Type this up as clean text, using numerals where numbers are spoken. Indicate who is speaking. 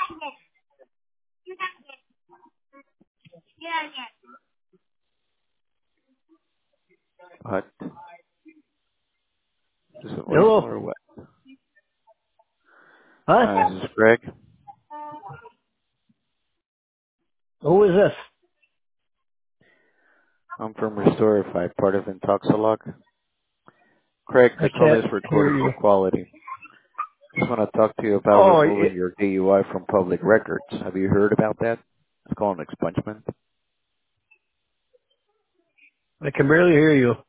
Speaker 1: What? Is this a voicemail
Speaker 2: Hello?
Speaker 1: or what?
Speaker 2: What?
Speaker 1: This is Greg.
Speaker 2: Who is this?
Speaker 1: I'm from Restorify, part of Intoxilog. Craig,
Speaker 2: I
Speaker 1: the call
Speaker 2: can't
Speaker 1: is recorded
Speaker 2: hear
Speaker 1: for
Speaker 2: you.
Speaker 1: quality. Just want to talk to you about
Speaker 2: Oh,
Speaker 1: removing your DUI from public records. Have you heard about that? It's called an expungement.
Speaker 2: I can barely hear you.